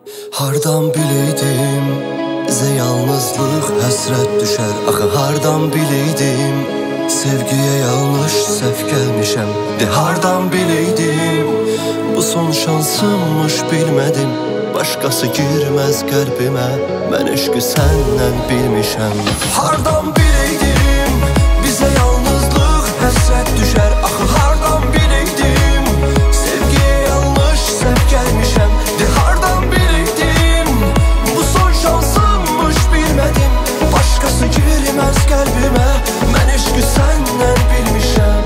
Hardan bileydim bizə yalnızlıq həsrət düşər. Axı hardan bileydim sevgiyə yanlış səhv gəlmişəm. De hardan bileydim bu son şansımmış bilmədim. Başqası girməz qəlbimə, mən eşqi səndən bilmişəm. Hardan bileydim bizə yalnızlıq həsrət düşər. Axı hardan bileydim sevgiyə yanlış səhv gəlmişəm. De hardan bileydim bu son şansımmış bilmədim. Başqası girməz qəlbimə, mən eşqi səndən bilmişəm.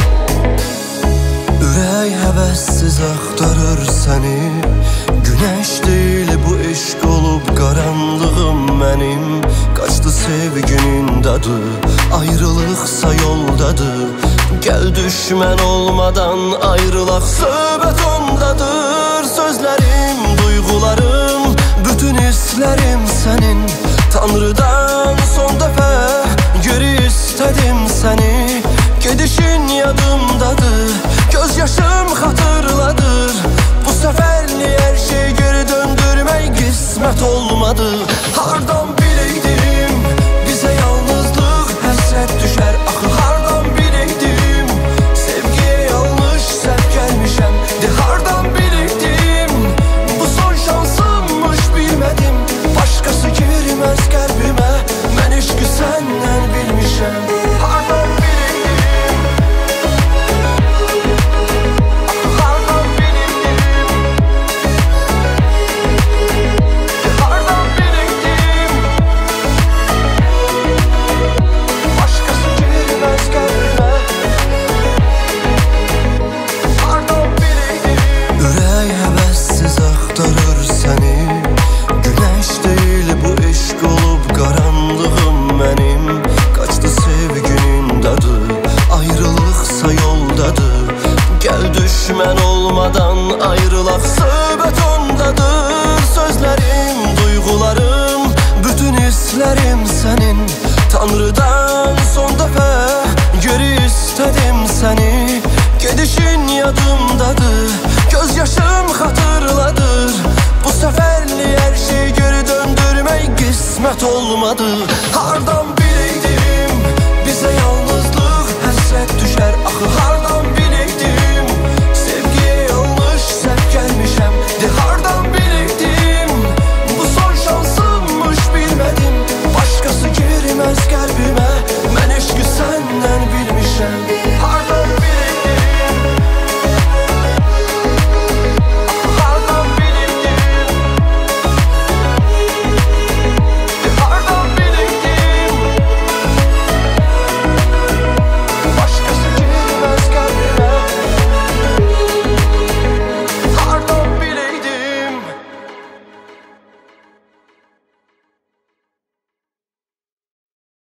Ürək həvəssiz axtarır səni, güneş değil bu eşq olub qaranlığım mənim. Qaçdı sevginin dadı, ayrılıqsa yoldadır. Gəl düşmən olmadan ayrılaq, söhbət ondadır. Sözlərim, duyğularım, bütün hisslərim sənin. Tanrıdan son dəfə geri istədim səni. Gedişin yadımdadır, göz yaşım xatırladır. Bu səfərli hər şey geri döndürmək qismət olmadı. Hardan bileydim bizə yalnızlıq həsrət düşər. Axı hardan bileydim sevgiyə yanlış səhv gəlmişəm. De hardan bileydim bu son şansımmış bilmədim. Başqası girməz qəlbimə, mən eşqi səndən bilmişəm. Hardan düşmən olmadan ayrılaq, söhbət ondadır. Sözlərim, duyğularım, bütün hisslərim sənin. Tanrıdan son dəfə geri istədim səni. Gedişin yadımdadır, göz yaşım xatırladır. Bu səfərli hər şey geri döndürmək qismət olmadı. Hardan